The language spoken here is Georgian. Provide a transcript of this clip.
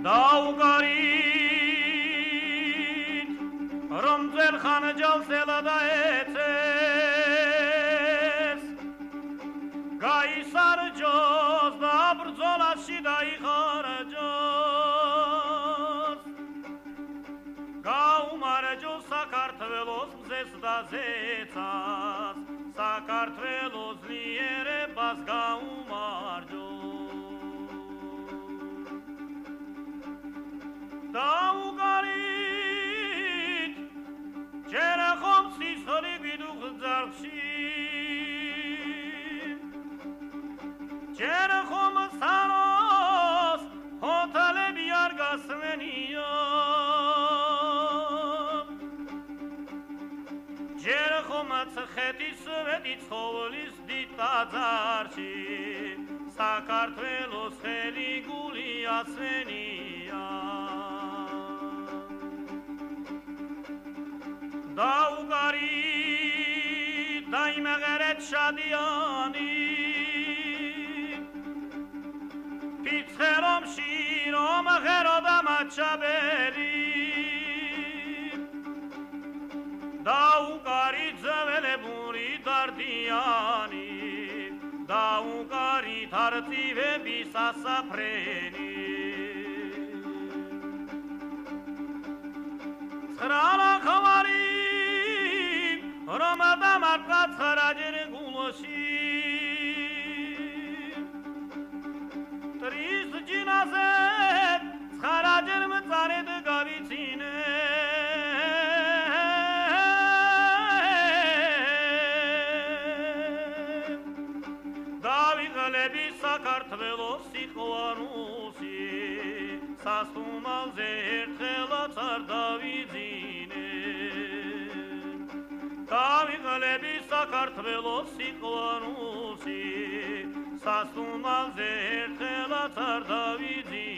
დაუგარით რომ ძელხან ჯალსელა დაეცეს გაისარჯოს და ბრძოლაში დაიხარჯოს გაუმარჯოს საქართველოს მზეს და ზეცას საქართველოს ლიერებას გაუმარჯოს დაუგარით ჯერ ხომ სისხლი გვიდუხძარში ჯერ ხომ სანოს ჰოთალები არ გასმენია ჯერ ხომ ცხეთის ვედი ცხოვლის დიტაძარში საქართველოს ხელი გული ასვენია დაუგარით დაიმღერეთ შადიანი ფიცხერომში რომ ღეროდა მაჩაბელი დაუგარით ძველებური დარდიანი დაუგარით არწივების ასაფრენი ცხრალახვარი რომ დამართა ცხრაჯერ გულოში ტრის ჯინაზე ცხრაჯერ მწარედ გავიცინე დავიღლები საქართველოს სიყვარულში სასუმალზე ერთხელაც არ დავიძინე დავიღლები საქართველოს სიყვარულში სასუმალზე ერთხელაც არ დავიძინე